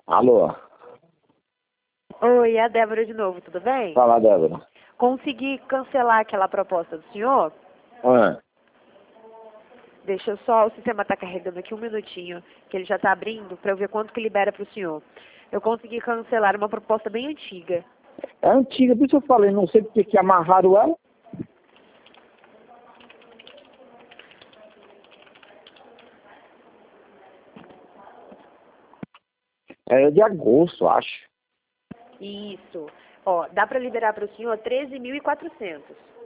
Alô? Oi, é a Débora de novo, tudo bem? Fala, Débora. Consegui cancelar aquela proposta do senhor? Ah, Deixa eu só, o sistema está carregando aqui um minutinho, que ele já está abrindo, para eu ver quanto que libera para o senhor. Eu consegui cancelar uma proposta bem antiga. é antiga, por isso eu falei, não sei porque que amarraram ela. É de agosto, acho. Isso. Ó, dá para liberar para o senhor 13.400.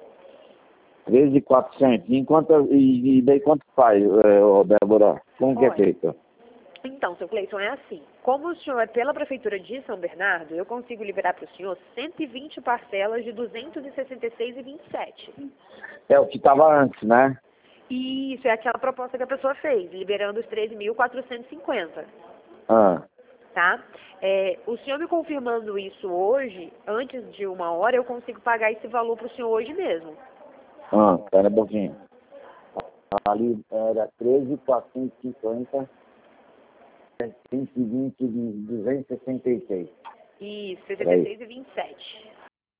13.400. E daí quanto faz, ô, Débora? Como que é Olha, feito? então, seu Cleison, é assim. Como o senhor é pela Prefeitura de São Bernardo, eu consigo liberar para o senhor 120 parcelas de 266,27. É o que estava antes, né? Isso, é aquela proposta que a pessoa fez, liberando os 13.450, Ah, tá? O senhor me confirmando isso hoje, antes de 1 hora, eu consigo pagar esse valor para o senhor hoje mesmo. Espera um pouquinho. Ali era 13.450, 120 de 266. Isso, Peraí. 66,27.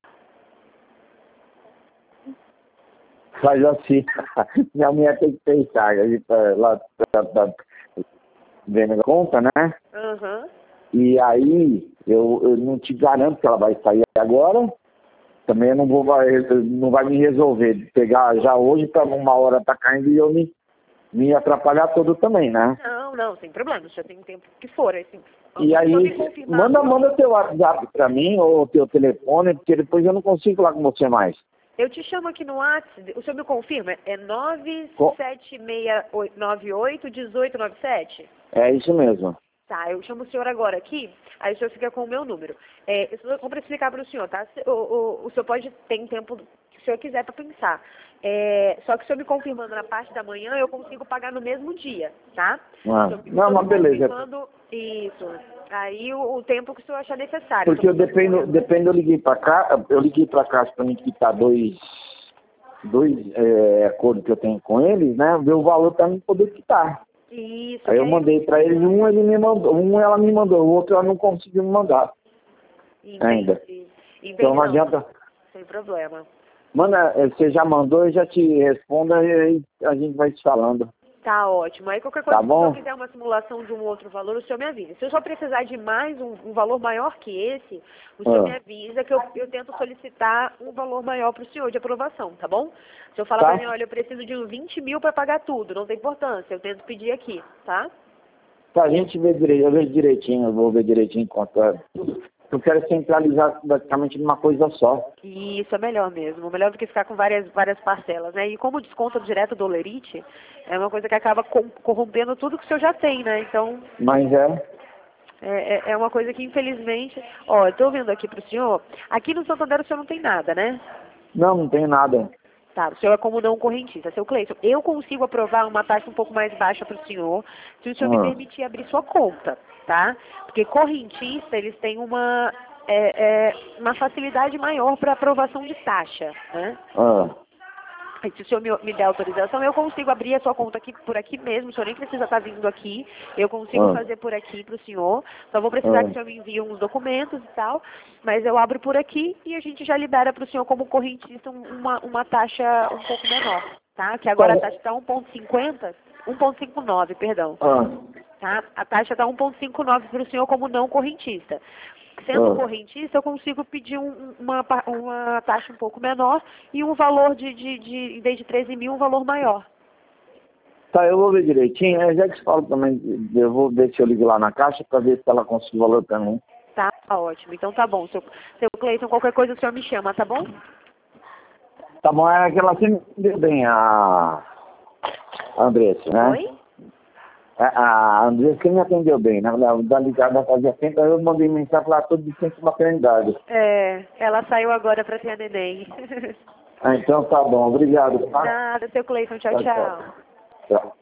Faz assim. Minha mulher tem que pensar. A gente tá vendo a conta, né? Aham. E aí, eu não te garanto que ela vai sair agora. Também eu não vai me resolver pegar já hoje para 1 hora tá caindo e eu me atrapalhar todo também, né? Não, sem problema, já tem tempo que for, assim. E aí, manda teu WhatsApp para mim ou teu telefone, porque depois eu não consigo falar com você mais. Eu te chamo aqui no WhatsApp, o senhor me confirma? É 97698-1897? É isso mesmo. Tá, eu chamo o senhor agora aqui, aí o senhor fica com o meu número. Eu só vou para explicar para o senhor, tá? O senhor pode ter tempo que o senhor quiser para pensar. Só que o senhor me confirmando na parte da manhã, eu consigo pagar no mesmo dia, tá? Não, mas beleza. Confirmando isso. Aí o tempo que o senhor achar necessário. Porque eu eu liguei para cá, para me quitar dois acordos que eu tenho com eles, né? Ver o valor para não poder quitar. Isso. Aí eu mandei para eles ele me mandou, ela me mandou, o outro ela não conseguiu me mandar. Ainda. Entendi, Então não adianta. sem problema. Manda, você já mandou, eu já te respondo e aí a gente vai se falando. Tá ótimo. Aí qualquer coisa, Tá bom? se o senhor quiser uma simulação de um outro valor, o senhor me avisa. Se eu só precisar de mais um valor maior que esse, o senhor me avisa que eu tento solicitar um valor maior para o senhor de aprovação, tá bom? Se eu falar para mim, olha, eu preciso de uns 20 mil para pagar tudo, não tem importância, eu tento pedir aqui, tá? Tá, a gente vê direito, eu vejo direitinho, eu vou ver direitinho quanto é. Eu quero centralizar praticamente numa coisa só. Isso é melhor mesmo, melhor do que ficar com várias parcelas, né? E como o desconto direto do Olerite é uma coisa que acaba corrompendo tudo que o senhor já tem, né? Então... Mas é uma coisa que, infelizmente... Ó, eu tô vendo aqui pro senhor, aqui no Santander o senhor não tem nada, né? não tem nada. Tá, o senhor é como não correntista. Seu Cleison, eu consigo aprovar uma taxa um pouco mais baixa para o senhor, se o senhor me permitir abrir sua conta, tá? Porque correntista, eles têm uma facilidade maior para aprovação de taxa, né? E se o senhor me der autorização, eu consigo abrir a sua conta aqui, por aqui mesmo, o senhor nem precisa estar vindo aqui, eu consigo fazer por aqui para o senhor, só vou precisar que o senhor me envie uns documentos e tal, mas eu abro por aqui e a gente já libera para o senhor como correntista uma taxa um pouco menor, tá? Que agora a taxa está 1,59, perdão. Tá? A taxa está 1,59 para o senhor como não correntista. Sendo correntista, eu consigo pedir uma taxa um pouco menor e um valor em vez de 13 mil, um valor maior. Tá, eu vou ver direitinho. Eu já te falo também, eu vou ver se eu ligo lá na caixa para ver se ela consegue o valor também. Tá ótimo. Então tá bom. Seu Cleison, qualquer coisa o senhor me chama, tá bom? Tá bom, é que ela sempre deu bem, a Andressa, né? Oi? A Andressa que me atendeu bem, né? Da ligada fazia tempo, aí eu mandei mensagem lá todo de licença maternidade. Ela saiu agora para ter a neném. Então tá bom, obrigado. Tá? Nada, seu Cleison. Tchau, tchau. Tchau.